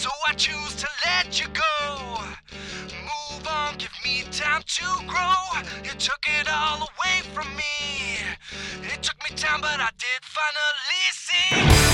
So I choose to let you go. Move on, give me time to grow. You took it all away from me. It took me time, but I did finally see.